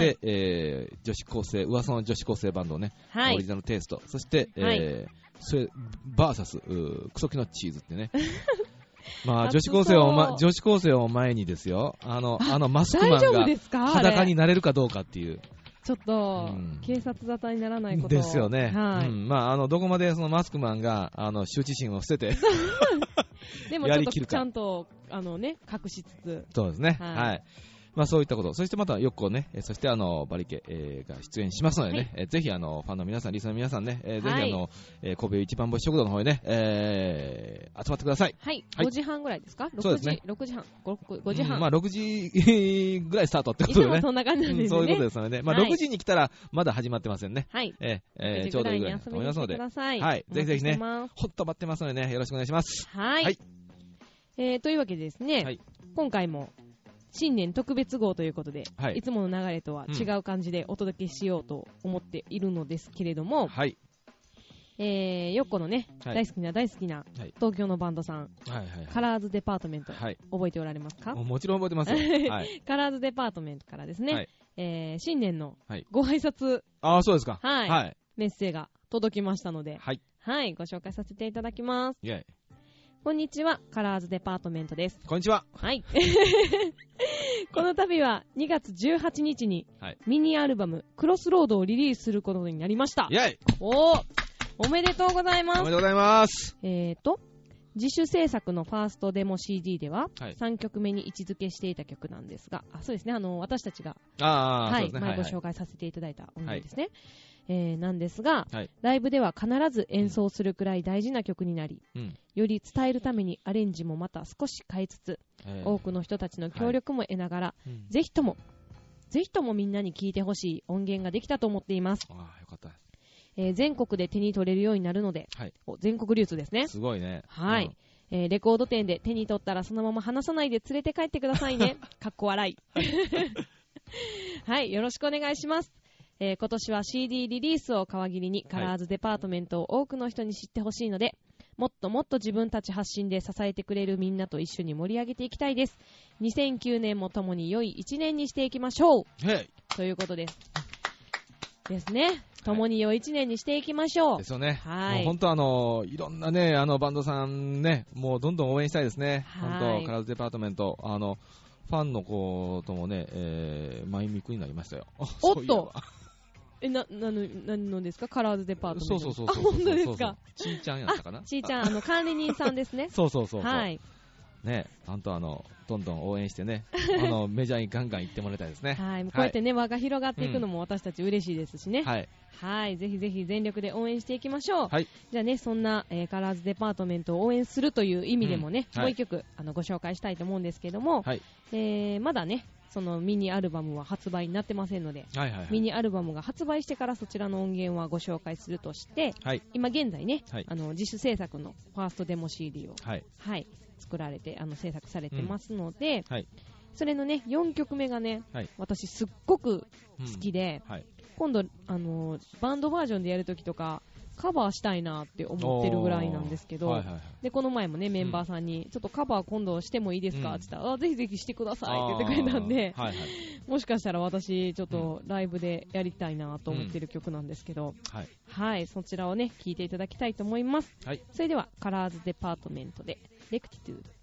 女子高生、噂の女子高生バンドね、オリジナルテイスト、そして、バーサス、クソキのチーズってね、まあ、女子高生を前にですよ、マスクマンが裸になれるかどうかっていう。 ちょっと、警察沙汰にならないことですよね。まあ、どこまでそのマスクマンが、羞恥心を捨ててでもちょっとちゃんと、隠しつつ。 そうですね。はい。まあそういったこと。そしてまたよっこね、そしてバリケ、が出演しますのでね、ぜひファンの皆さん、リスナーの皆さんね、ぜひ神戸一番星食堂の方へね、集まってください。 はい。5時半ぐらいですか？ そうですね。 6時半。5時半。 まあ6時ぐらいスタートってことでね。 いつもそんな感じなんですね。 そういうことですのでね。まあ6時に来たらまだ始まってませんね。 はい。 ちょうどいいぐらいに思いますので。はい。ぜひぜひね、ほっと待ってますのでね、よろしくお願いします。 はい。というわけでですね、今回も新年特別号ということで、いつもの流れとは違う感じでお届けしようと思っているのですけれども、よっこのね、大好きな東京のバンドさん、カラーズデパートメント、覚えておられますか？ もちろん覚えてますよ。 カラーズデパートメントからですね、新年のご挨拶、 そうですか。 メッセージが届きましたので、ご紹介させていただきます。こんにちは、カラーズデパートメントです。 こんにちは。 はい。この度は2月18日にミニアルバムクロスロードをリリースすることになりました。おめでとうございます。 おめでとうございます。 自主制作のファーストデモ CD では3曲目に位置づけしていた曲なんですが、そうですね、私たちが前ご紹介させていただいた音源ですね。なんですが、ライブでは必ず演奏するくらい大事な曲になり、より伝えるためにアレンジもまた少し変えつつ、多くの人たちの協力も得ながら、ぜひともみんなに聴いてほしい音源ができたと思っています。 よかった。 全国で手に取れるようになるので、全国流通ですね。 すごいね。 はい。レコード店で手に取ったらそのまま離さないで連れて帰ってくださいね。かっこ笑い。はい、よろしくお願いします。今年は CD リリースを皮切りにカラーズデパートメントを多くの人に知ってほしいので、もっともっと自分たち発信で支えてくれるみんなと一緒に盛り上げていきたいです。2009年もともに良い1年にしていきましょう。ということです。ですね。共に良い1年にしていきましょう。 ですよね。もう本当いろんなね、バンドさんね、もうどんどん応援したいですね。本当カラーズデパートメント、ファンの子ともね、マイミクになりましたよ。 おっと何のですか？カラーズデパートメント。 そう。 本当ですか？ ちーちゃんやったかな？ ちーちゃん、管理人さんですね。 そう。 はい。 ね、本当どんどん応援してね、メジャーにガンガン行ってもらいたいですね。 はい。こうやってね、輪が広がっていくのも私たち嬉しいですしね。はい。ぜひぜひ全力で応援していきましょう。じゃあね、そんな、カラーズデパートメントを応援するという意味でもね、もう一曲、ご紹介したいと思うんですけども、まだね、そのミニアルバムは発売になってませんので、ミニアルバムが発売してからそちらの音源はご紹介するとして、今現在ね、自主制作のファーストデモ CD を、作られて制作されてますので、それのね4曲目がね、私すっごく好きで、今度バンドバージョンでやるときとかカバーしたいなって思ってるぐらいなんですけど、でこの前もねメンバーさんにちょっとカバー今度してもいいですかって言ったら、ぜひぜひしてくださいって言ってくれたんで、もしかしたら私ちょっとライブでやりたいなと思ってる曲なんですけど、はい、そちらをね聴いていただきたいと思います。それではカラーズデパートメントでレクティトゥード。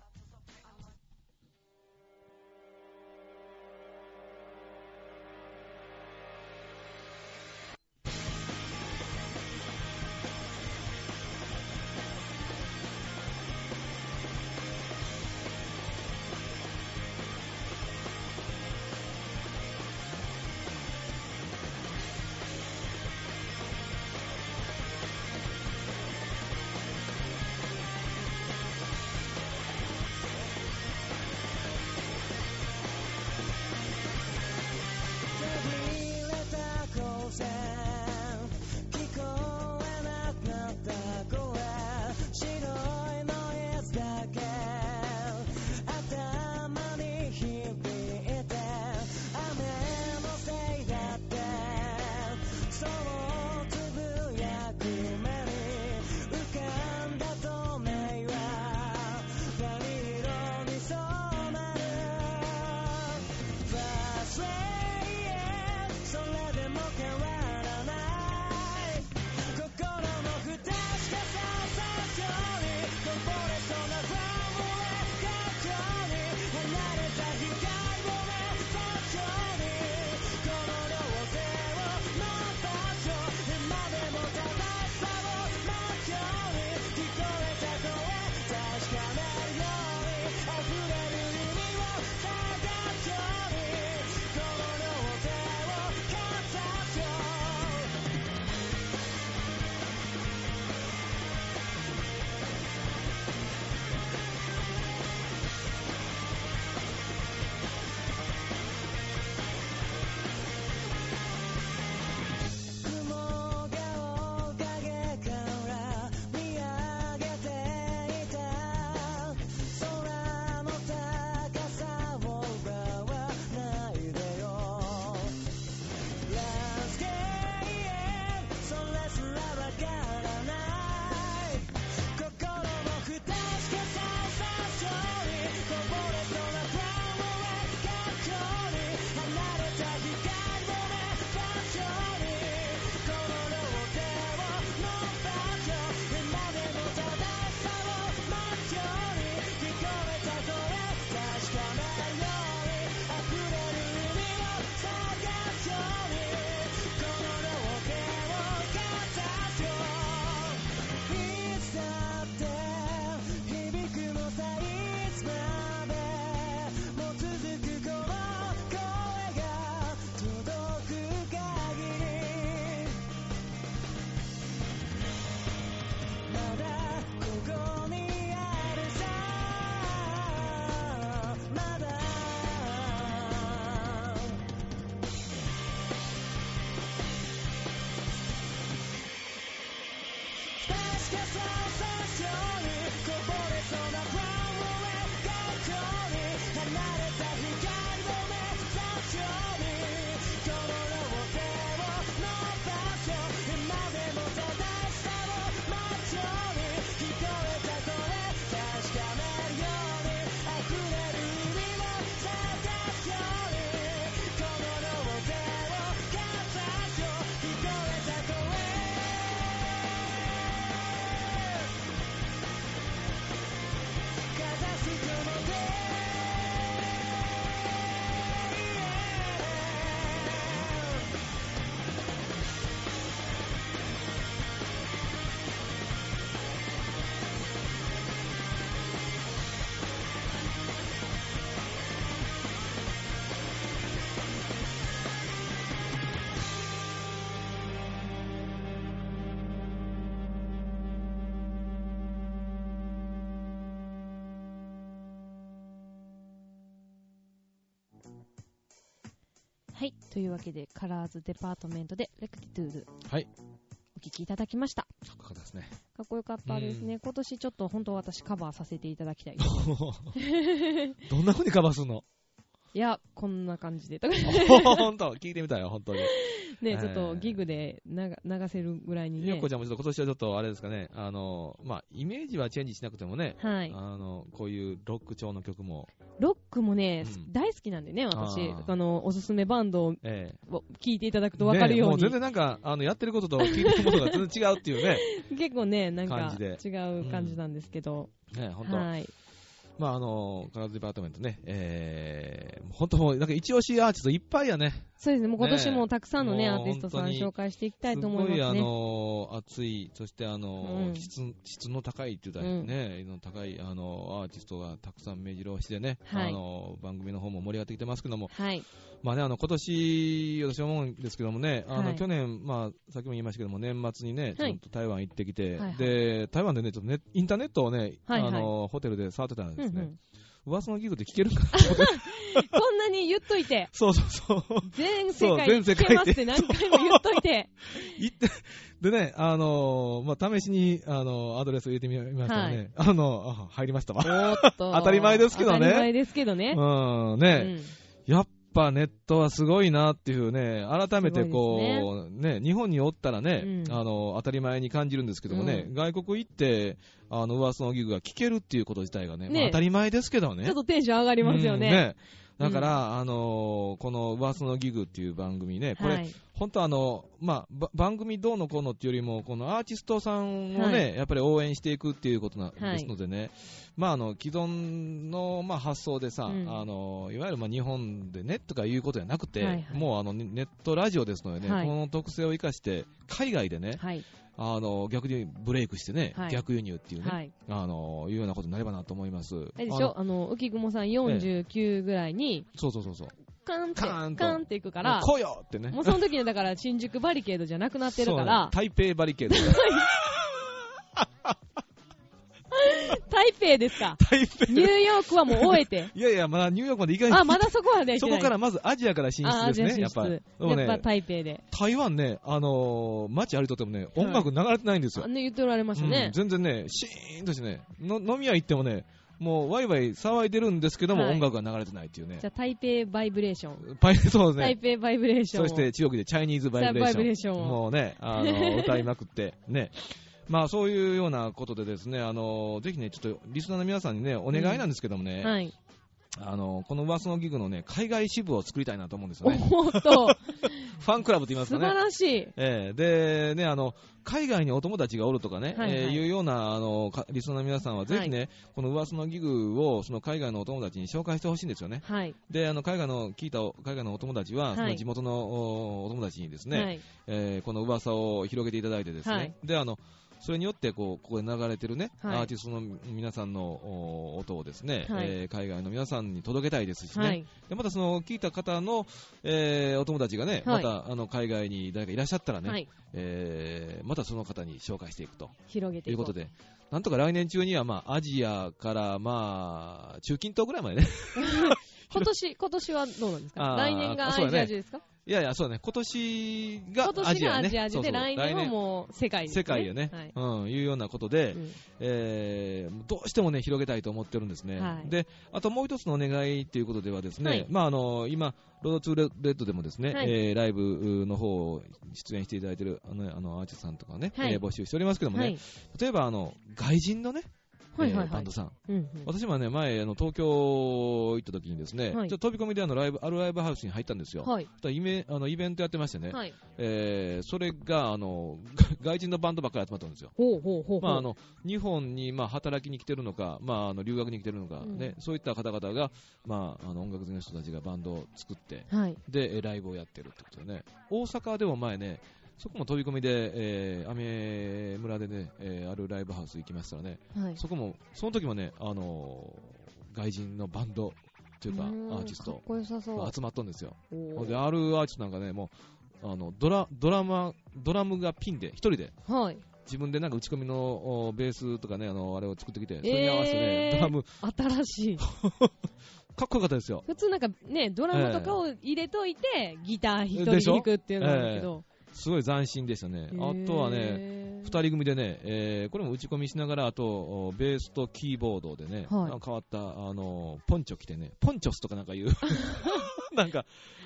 はい、というわけでカラーズデパートメントでレクティトゥール、はい、お聴きいただきました。 かっこよかったですね。 かっこよかったですね。今年ちょっと本当私カバーさせていただきたいどんな風にカバーするの？ いや、こんな感じで本当聞いてみたいよ、本当に。 ね、ちょっとギグで流せるぐらいにね。 よっこちゃんもちょっと今年はちょっとあれですかね、まあ、イメージはチェンジしなくてもね、 はい、 こういうロック調の曲も。 ロックもね、大好きなんでね、私。おすすめバンドを聞いていただくと分かるように。 もう全然なんか、やってることと聞いてることが全然違うっていうね。 結構ね、なんか違う感じなんですけど。 ね、本当。はい。まあカラーズデパートメントね、本当もう、なんか一押しアーティストいっぱいやね。 そうですね、もう今年もたくさんのね、アーティストさん紹介していきたいと思いますね。 すごい熱い、そして質の高いって言ったらね、の高いアーティストがたくさん目白押しでね、はい、番組の方も盛り上がってきてますけども、はい、まあね、今年、私は思うんですけどもね、去年、まあ、さっきも言いましたけども、年末にね、ちょっと台湾行ってきて、はい、で、台湾でね、ちょっとインターネットをね、はいはい、ホテルで触ってたんですね。噂のギグって聞けるかなこんなに言っといて。 そうそうそう。 全世界聞けますって何回も言っといて。 でね、まあ、試しに、アドレスを入れてみましたらね、はい、入りましたわ。当たり前ですけどね。 当たり前ですけどね。 ね、やっぱネットはすごいなっていうね、改めてこう、ね、日本におったらね、当たり前に感じるんですけどもね、外国行って、噂のギグが聞けるっていうこと自体がね、まあ、当たり前ですけどね。 ちょっとテンション上がりますよね。 だから、この噂のギグっていう番組ね、これ、はい、本当まあ、番組どうのこうのっていうよりも、このアーティストさんをね、はい、やっぱり応援していくっていうことですのでね、はい、まあ、既存の、まあ、発想でさ、いわゆる、まあ、日本でねとかいうことじゃなくて、はいはい、もうネットラジオですのでね、はい、この特性を生かして、海外でね、はい、逆にブレイクしてね、はい、逆輸入っていうね、はい、いうようなことになればなと思います。 あれでしょ、浮雲さん49ぐらいに、 そうそうそうそう。 カーンっていくから、 来いよってね。 もうその時にだから新宿バリケードじゃなくなってるから、 台北バリケード。 台北ですか。 台北。 ニューヨークはもう終えて。 いやいや、まだニューヨークまで行かない。 まだそこはね、 そこからまずアジアから進出ですね、やっぱり。 やっぱ台北で。 台湾ね、街歩いとってもね、音楽流れてないんですよ。 ね、言っておられましたね。 全然ね、シーンとしてね、飲み屋行ってもね、もうワイワイ騒いでるんですけども、音楽が流れてないっていうね。 じゃあ台北バイブレーション。 そうですね。 台北バイブレーション。 そして中国でチャイニーズバイブレーション。もうね、歌いまくって、ね。まあそういうようなことでですね、ぜひね、ちょっとリスナーの皆さんにね、お願いなんですけどもね、はい。この噂のギグのね、海外支部を作りたいなと思うんですよね。 おっとファンクラブと言いますかね。 素晴らしい。 で、ね、海外にお友達がおるとかね、はいはい、いうような、リスナーの皆さんはぜひね、はい、この噂のギグを、その海外のお友達に紹介してほしいんですよね。はい。で、海外のお友達は、はい、その地元のお友達にですね、はい、この噂を広げていただいてですね、はい、で、それによってここで流れてるね、はい、アーティストの皆さんの音をですね、はい、海外の皆さんに届けたいですしね、はい、でまたその聞いた方の、お友達がね、はい、また海外に誰かいらっしゃったらね、はい、またその方に紹介していくと広げていこうということで、なんとか来年中には、まあ、アジアから、まあ、中近東ぐらいまでね今年はどうなんですか。来年がアジア中ですか。 いやいや、そうだね。今年がアジアね。 で、来年はもう世界ですね。 世界よね。はい、いうようなことで、どうしてもね、広げたいと思ってるんですね。はい、で、あともう一つのお願いということではですね、はい、まあ今、ロードトゥーレッドでもですね、はい、ライブの方を出演していただいているアーティストさんとかね、はい、募集しておりますけどもね、はい、例えば外人のね、バンドさん、私もね、前東京行った時にですね、ちょっと飛び込みであるライブハウスに入ったんですよ。はい、イベントやってましてね、はい、それが外人のバンドばっかり集まったんですよ。まあ日本に働きに来てるのか、留学に来てるのかね、そういった方々が音楽好きの人たちがバンドを作って、はい、でライブをやってるってことでね、大阪でも前ね。そこも飛び込みで、アメ村でね、あるライブハウス行きましたらね、はい、その時もね、外人のバンドというか、アーティストが集まったんですよ。で、あるアーティストなんかね、もう、ドラムがピンで、一人で、はい、自分でなんか打ち込みのベースとかね、あれを作ってきて、それに合わせてね、ドラム。 新しい。 かっこよかったですよ。 普通なんかね、ドラムとかを入れといて、ギター一人で弾くっていうのなんだけど、 すごい斬新でしたね。あとはね、二人組でね、これも打ち込みしながら、あと、ベースとキーボードでね、はい、変わった、ポンチョ着てね、ポンチョスとかなんか言う、なんか、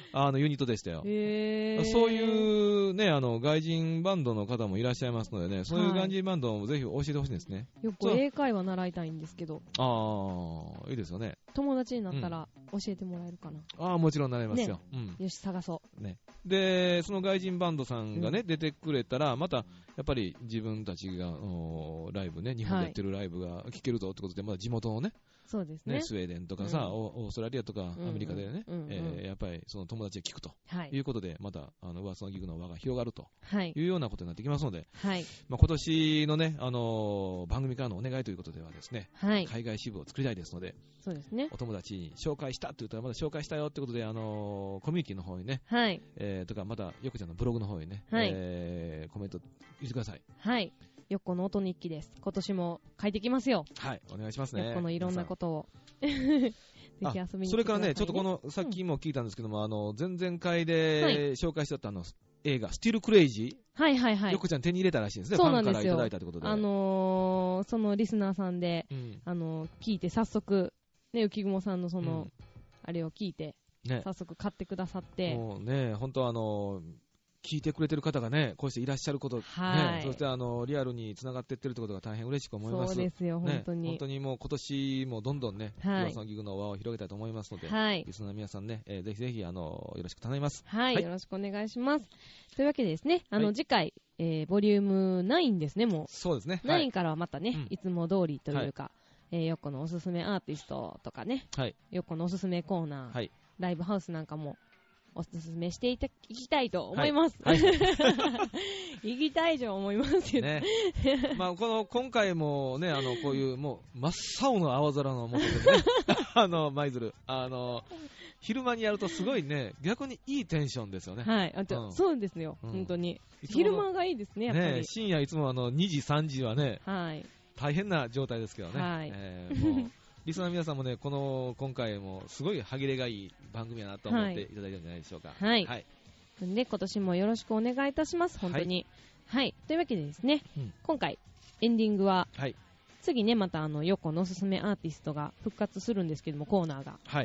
ユニットでしたよ。そういうね、外人バンドの方もいらっしゃいますのでね、そういう外人バンドもぜひ教えてほしいんですね。 よく英会話習いたいんですけど。 いいですよね。 友達になったら教えてもらえるかな。 もちろんなれますよ。 よし、探そう。 ね。で、その外人バンドさんがね、出てくれたら、また、やっぱり自分たちが、ライブね、日本でやってるライブが聴けるぞってことで、まだ地元のね、 そうですね。 スウェーデンとかさ、オーストラリアとかアメリカでね、やっぱりその友達が聞くということで、また噂のギグの輪が広がるというようなことになってきますので、今年のね、番組からのお願いということではですね、海外支部を作りたいですので、 そうですね。 お友達に紹介したって言ったらまだ紹介したよってことで、コミュニティの方にね、とかまたよこちゃんのブログの方にね、コメント入れてください。 はい。よっこの音日記です。今年も書いてきますよ。 はい、お願いしますね。 よっこのいろんなことを。ぜひ遊びに来てくださいね。 それからね、ちょっとこの、さっきも聞いたんですけども、前々回で紹介してた映画、スティルクレイジー。よっこちゃん手に入れたらしいんですね。 そうなんですよ。 ファンからいただいたってことで。 そのリスナーさんで、聞いて早速、ね、浮雲さんのあれを聞いて、早速買ってくださって。 もうね、本当聞いてくれてる方がね、こうしていらっしゃること、ね、そしてリアルにつながっていってるってことが大変嬉しく思います。 そうですよ、本当に。 本当にもう今年もどんどんね、噂のギグの輪を広げたいと思いますので、リスナーの皆さんね、ぜひぜひよろしく頼みます。 はい、よろしくお願いします。というわけでですね、次回、ボリューム9ですね、もう。 そうですね。 9からはまたね、いつも通りというか、よっこのおすすめアーティストとかね、よっこのおすすめコーナー、ライブハウスなんかも、おすすめしていきたいと思います。行きたいと思いますよね。 今回もね、こういうもう真っ青の青空の下でね、舞鶴、昼間にやるとすごいね、逆にいいテンションですよね。 はい、そうですよ、本当に。昼間がいいですね、やっぱり。 深夜いつも2時、3時はね、大変な状態ですけどね。もうリスナーの皆さんもね、今回もすごい歯切れがいい番組やなと思っていただいたんじゃないでしょうか。 はい。で、今年もよろしくお願いいたします、本当に。はい。というわけでですね、今回、エンディングは、次ね、またヨコのおすすめアーティストが復活するんですけども、コーナーが。はい。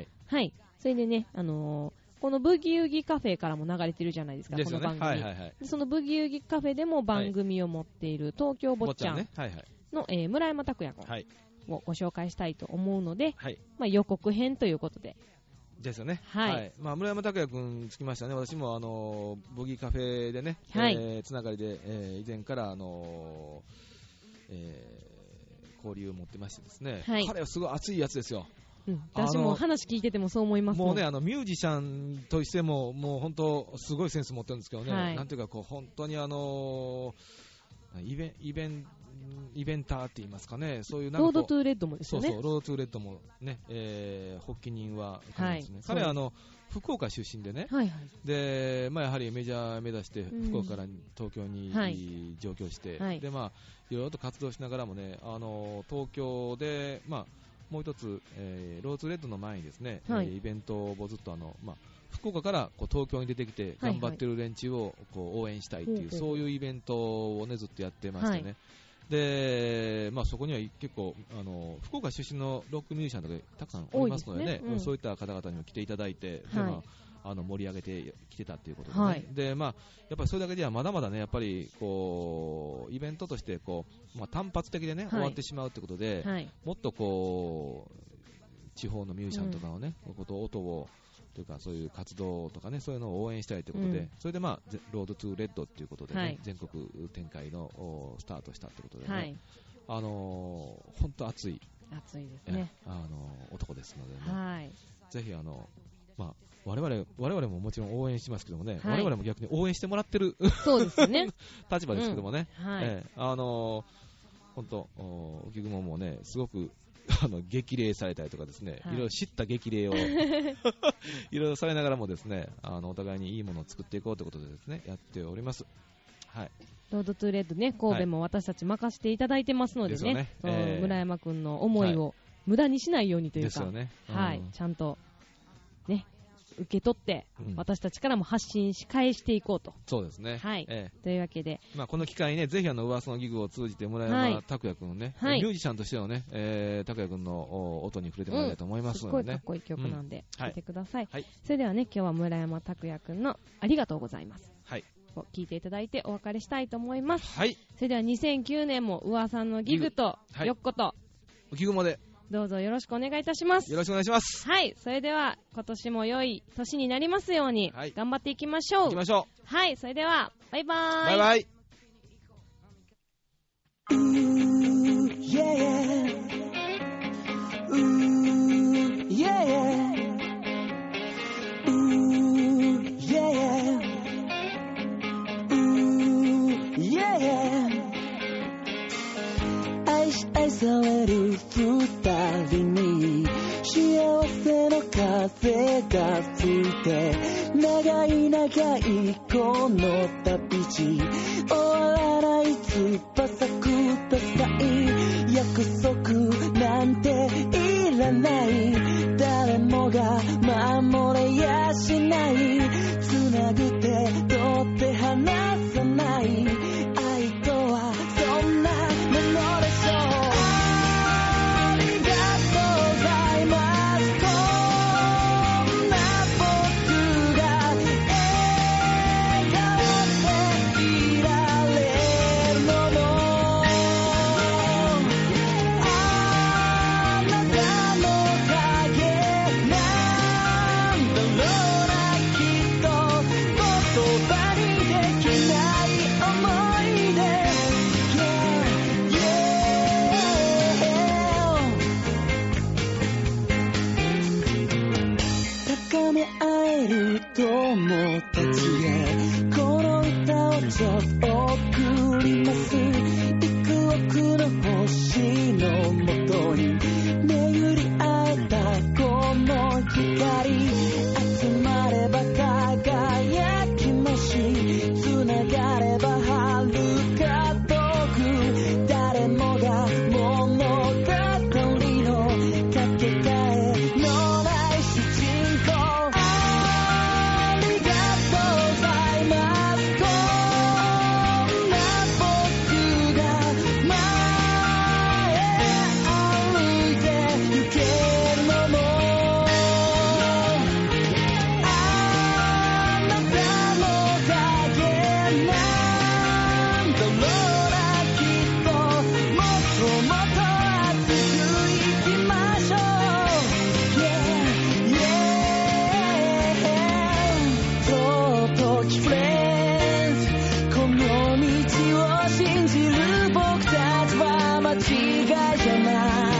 それでね、このブギウギカフェからも流れてるじゃないですか、この番組。そのブギウギカフェでも番組を持っている東京坊ちゃんの村山拓也君。をご紹介したいと思うので、予告編ということで。 ですよね。村山拓也君つきましたね。私もボギーカフェでね、つながりで、以前から交流を持ってましてですね、彼はすごい熱いやつですよ。 私も話聞いててもそう思います。 もうね、ミュージシャンとしても、もう本当すごいセンス持ってるんですけどね、なんていうか本当にイベンターって言いますかね、そういうなんかロードトゥーレッドもですよね。 そう、ロードトゥーレッドもね、発起人は彼ですね。彼は福岡出身でね、で、やはりメジャー目指して福岡から東京に上京して、で、いろいろと活動しながらもね、東京で、もう一つ、ロードトゥーレッドの前にですね、イベントをずっと福岡から東京に出てきて頑張ってる連中を応援したいっていう、そういうイベントをね、ずっとやってましてね。で、そこには結構福岡出身のロックミュージシャンとかたくさんおりますのでね、そういった方々にも来ていただいて、で盛り上げてきてたということでね、でやっぱりそれだけではまだまだね、やっぱりイベントとして単発的でね、終わってしまうということで、もっと地方のミュージシャンとかのね、音をというかそういう活動とかね、そういうのを応援したいということで、それでロードトゥーレッドということでね、全国展開のスタートしたということでね、本当熱いですね、 男ですのでね、ぜひ我々ももちろん応援しますけどもね、我々も逆に応援してもらってるそうですね立場ですけどもね、本当浮雲もね、すごく激励されたりとかですね、いろいろ知った激励をいろいろされながらもですね、お互いにいいものを作っていこうということでですね、やっております。 ロードトゥーレッドね、神戸も私たち任せていただいてますのでね、村山くんの思いを無駄にしないようにというか、ちゃんとね、 受け取って、私たちからも発信し返していこうと。 そうですね。 はい。というわけで。 この機会にね、ぜひ噂のギグを通じて村山拓也くんのね、ミュージシャンとしてのね、拓也くんの音に触れてもらいたいと思いますのでね。 すごいかっこいい曲なんで、聴いてください。それではね、今日は村山拓也くんのありがとうございます。 はい。 を聞いていただいてお別れしたいと思います。 はい。 それでは2009年も噂のギグと、よっこと、 ギグもで。 どうぞよろしくお願いいたします。 よろしくお願いします。 はい。それでは、今年も良い年になりますように、頑張っていきましょう。 行きましょう。 はい。それでは、バイバーイ。 バイバイ。 愛される二人に幸せの風が吹いて、長い長いこの旅路、終わらない翼ください。約束なんていらない、誰もが守れやしない、つなぐ手取って離さない、愛とはそんなものでしょう。友達へこの歌をちょっと送ります。幾億の星のもとに巡り会えたこの光、集まれば輝きまし、つながれば遥か遠く、誰もが物語のかけがえのない主人公。信じる僕たちは間違いじゃない。